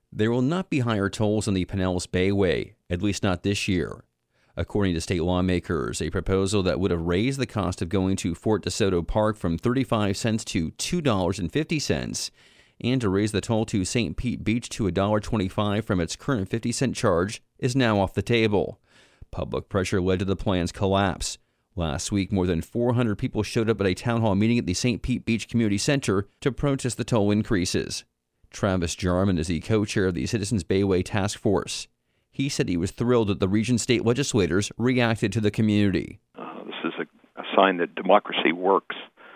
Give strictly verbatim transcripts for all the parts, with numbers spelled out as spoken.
There will not be higher tolls on the Pinellas Bayway, at least not this year. According to state lawmakers, a proposal that would have raised the cost of going to Fort DeSoto Park from thirty-five cents to two dollars and fifty cents and to raise the toll to Saint Pete Beach to one dollar and twenty-five cents from its current fifty cent charge is now off the table. Public pressure led to the plan's collapse. Last week, more than four hundred people showed up at a town hall meeting at the Saint Pete Beach Community Center to protest the toll increases. Travis Jarman is the co-chair of the Citizens Bayway Task Force. He said he was thrilled that the region's state legislators reacted to the community. Uh, this is a, a sign that democracy works,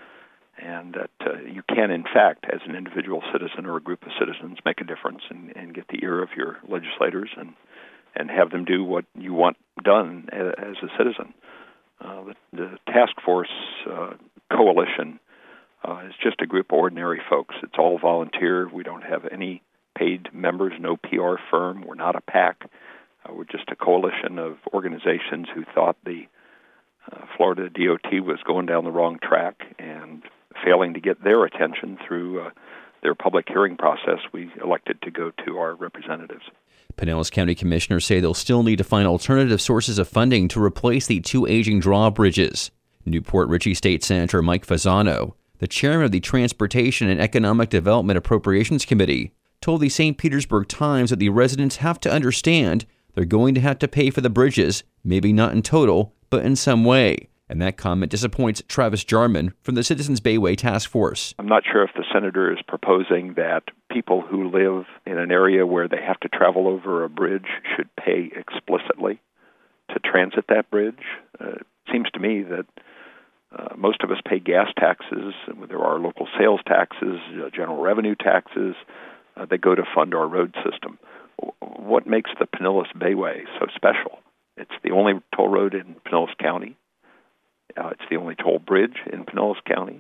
and that uh, you can, in fact, as an individual citizen or a group of citizens, make a difference and, and get the ear of your legislators and, and have them do what you want done as, as a citizen. Uh, the, the task force uh, coalition Uh, it's just a group of ordinary folks. It's all volunteer. We don't have any paid members, no P R firm. We're not a PAC. Uh, we're just a coalition of organizations who thought the uh, Florida D O T was going down the wrong track and failing to get their attention through uh, their public hearing process. We elected to go to our representatives. Pinellas County Commissioners say they'll still need to find alternative sources of funding to replace the two aging drawbridges. Newport Richey State Senator Mike Fasano, the chairman of the Transportation and Economic Development Appropriations Committee, told the Saint Petersburg Times that the residents have to understand they're going to have to pay for the bridges, maybe not in total, but in some way. And that comment disappoints Travis Jarman from the Citizens Bayway Task Force. I'm not sure if the senator is proposing that people who live in an area where they have to travel over a bridge should pay explicitly to transit that bridge. Uh, it seems to me that Uh, most of us pay gas taxes. There are local sales taxes, uh, general revenue taxes uh, that go to fund our road system. What makes the Pinellas Bayway so special? It's the only toll road in Pinellas County. Uh, it's the only toll bridge in Pinellas County.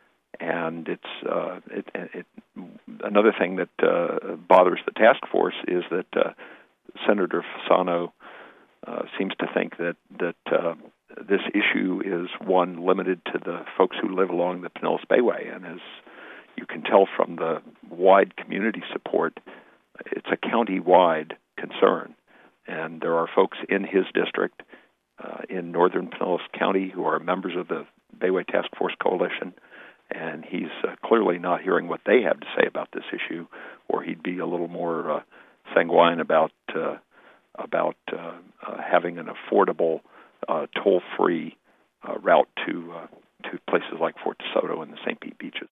And it's uh, it, it, another thing that uh, bothers the task force is that uh, Senator Fasano uh, seems to think that that uh, this issue is one limited to the folks who live along the Pinellas Bayway. And as you can tell from the wide community support, it's a county-wide concern. And there are folks in his district uh, in northern Pinellas County who are members of the Bayway Task Force Coalition, and he's uh, clearly not hearing what they have to say about this issue, or he'd be a little more uh, sanguine about uh, about uh, uh, having an affordable Uh, toll-free uh, route to uh, to places like Fort DeSoto and the Saint Pete beaches.